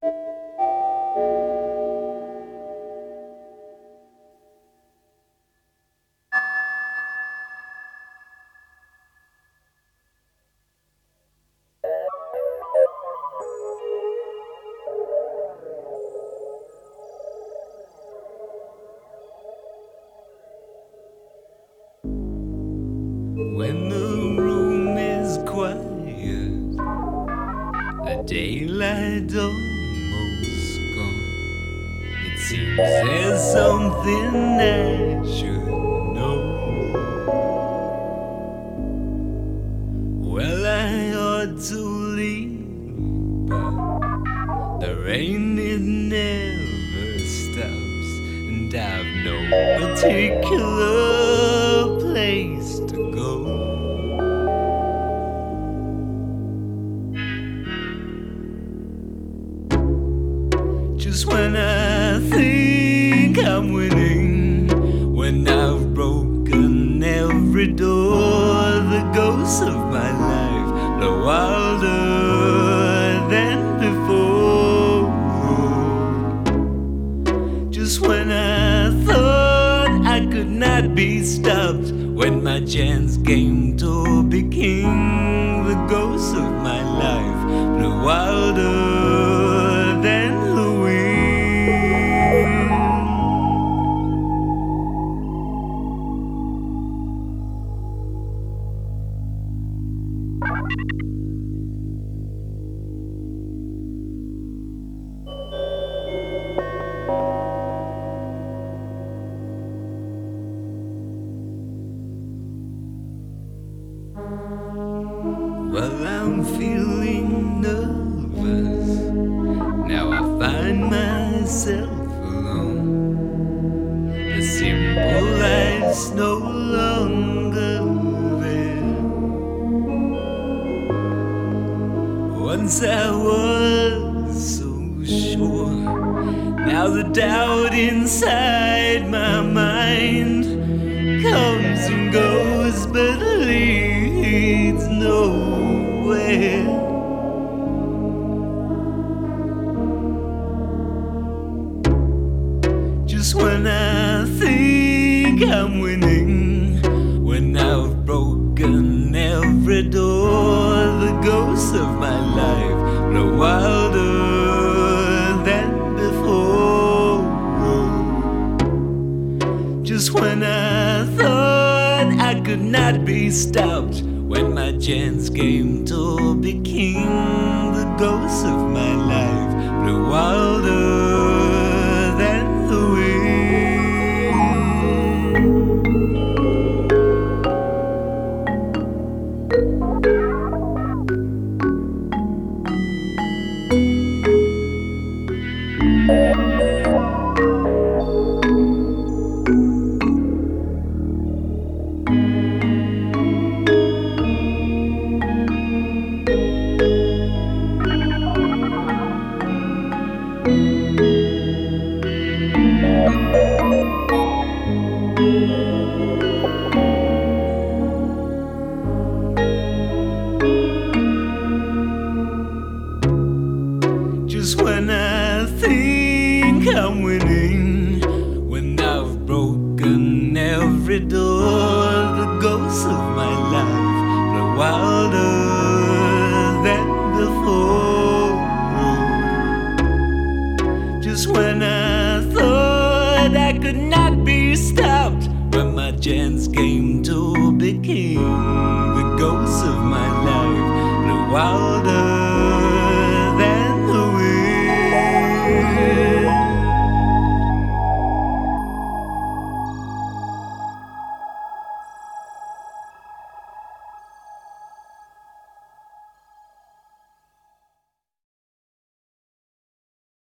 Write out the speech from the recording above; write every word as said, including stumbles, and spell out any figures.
When the room is quiet, the daylight almost gone, it seems there's something I should know. Well, I ought to leave, but the rain, it never stops, and I've no particular place to go. Just when I think I'm winning, when I've broken every door, the ghosts of my life blow wilder than before. Just when I thought I could not be stopped, when my chance came to be king, the ghosts of my life blew wilder than the wind. Well, I'm feeling nervous. Now I find myself alone. The simple life's no longer there. Once I was so sure. Now the doubt inside my mind comes and goes, but leads nowhere. Just when I think I'm winning, when I've broken every door, the ghosts of my life blow wilder than before. Just when I thought I could not be stopped, when my chance came to be king, the ghosts of my life blew wilder than the wind. Just when I think I'm winning, when I've broken every door, the ghosts of my life blow wilder than before. Just when I thought I could not be stopped, when my chance came to be king, the ghosts of my life